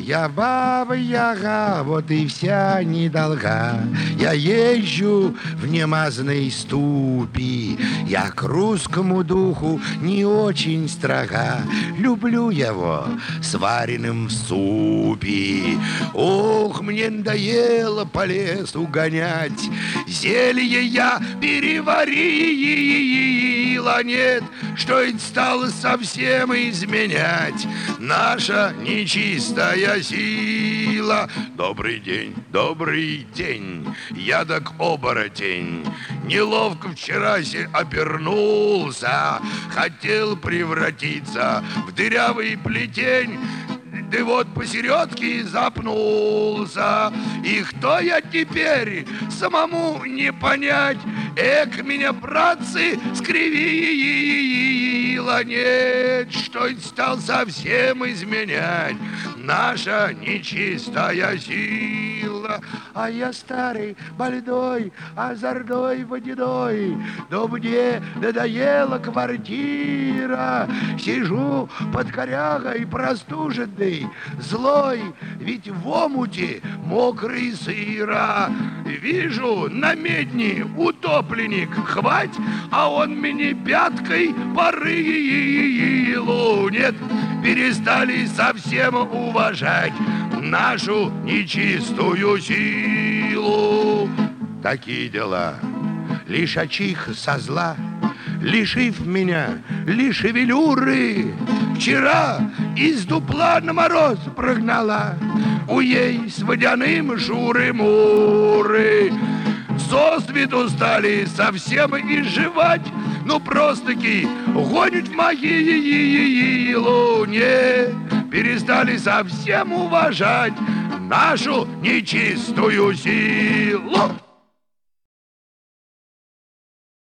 Я баба-яга, вот и вся недолга. Я езжу в немазной ступе. Я к русскому духу не очень строга. Люблю его сваренным в супе. Ох, мне надоело по лесу гонять. Зелье я переварила, нет, что ведь стало совсем изменять. Наша нечистая сила. Добрый день, я так оборотень. Неловко вчерасе обернулся, хотел превратиться в дырявый плетень. Да вот посередке запнулся. И кто я теперь, самому не понять. Эк, меня, братцы, скривило. Нет, что стал совсем изменять. Наша нечистая сила. А я старый, больной, озорной, водяной. Да мне надоела квартира. Сижу под корягой простуженный, злой, ведь в омуте мокрый сыра. Вижу на медне утопленник, хвать, а он мне пяткой порылу. Нет, перестали совсем уважать нашу нечистую силу. Такие дела. Лишь очих со зла, лишив меня шевелюры, вчера из дупла на мороз прогнала у ей с водяным шуры-муры. Сосвету стали совсем изживать, ну просто-таки гонят в могилу. Не перестали совсем уважать нашу нечистую силу.